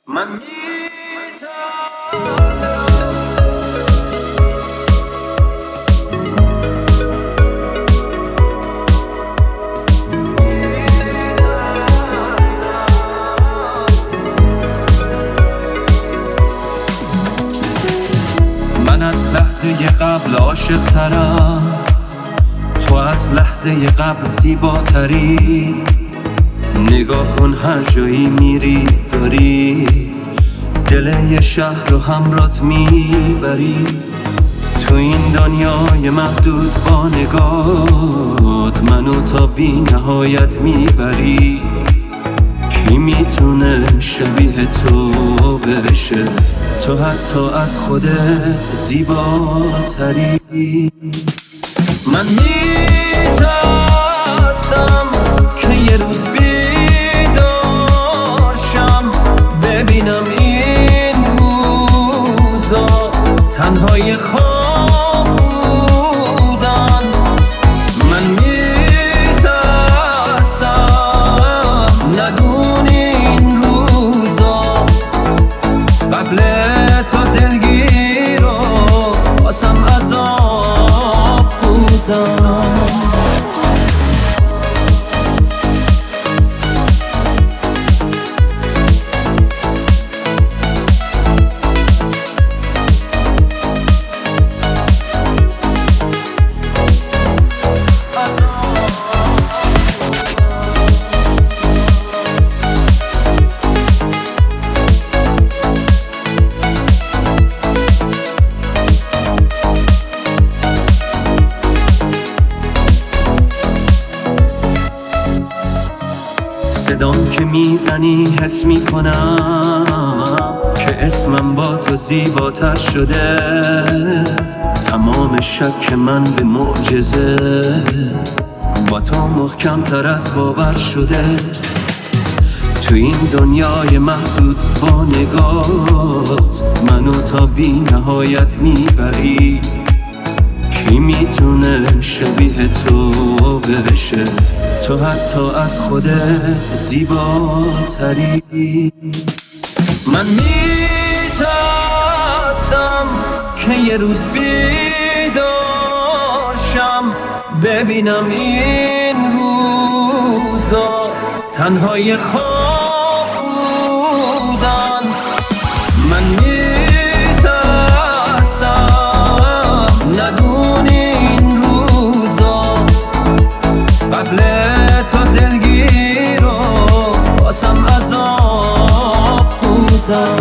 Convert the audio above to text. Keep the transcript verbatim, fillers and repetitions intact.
من من از لحظه قبل عاشق ترم، تو از لحظه قبل زیباتری. نگاه کن هر جایی میری داری دل یه شهر رو همرات میبری. تو این دنیای محدود با نگات منو تا بی نهایت میبری. کی میتونه شبیه تو بشه؟ تو حتی از خودت زیباتری. من میترسم که یه روز بیدار شم ببینم این روزا تنهای خواب بودن. من میترسم ندونی این روزا قبل تو دلگیر و واسم عذاب بودن. صدام که میزنی حس میکنم که اسمم با تو زیباتر شده. تمام شک من به معجزه با تو محکم تر از باور شده. تو این دنیای محدود با نگات منو تا بی نهایت میبری. کی میتونه شبیه تو بشه؟ تو حتی از خودت زیباتری. من میترسم که یه روز بیدار شم ببینم این روزا تنهای خواب بودن. من میترسم ندونی این روزا قبل تو دلگیر و واسم عذاب بودن.